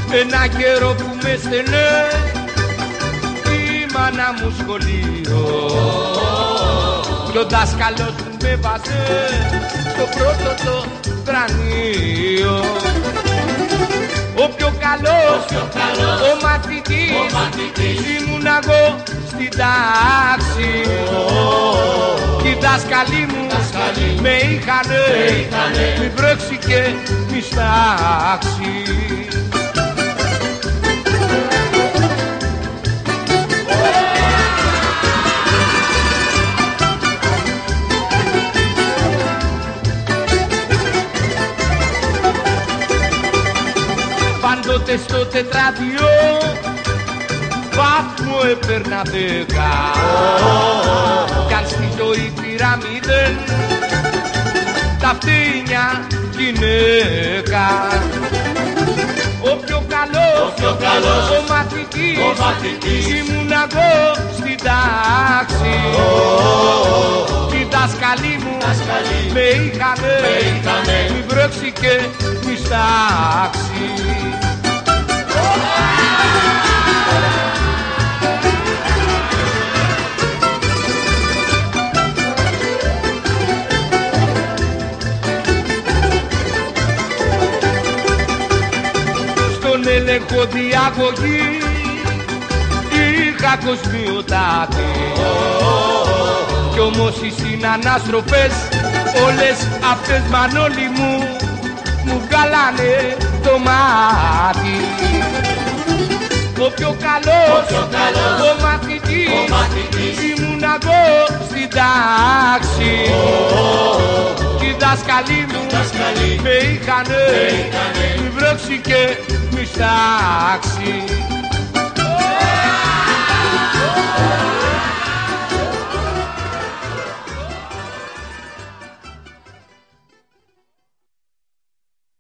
Ένα καιρό που με στενέ η μάνα μου σχολείο κι ο δάσκαλος μου με βάζε στο πρώτο το κρανίο. Ο πιο καλός, ο μαθητής ήμουν εγώ στην τάξη κι οι δάσκαλοι μου με είχανε μη βρέξει και μη στάξει. Πάντοτε στο τετράδιο βαθμό έπαιρνα 10 κι αν στη ζωή πήρα 0 τα φτύνια γυναίκα. Ο πιο καλός, ο μαθητής ήμουν εγώ στην τάξη κι οι δάσκαλοι μου με είχανε μη βρέξει και μη στάξει. Στον έλεγχο διαγωγή είχα κοσμιοτάτη κι όμως οι συνανάστροφες όλες αυτές Μανώλη μου βγάλανε το μάτι. Ο πιο καλός, ο μαθητής ήμουν εγώ στην τάξη κι οι δάσκαλοι μου με είχανε μη βρέξει και μη στάξει.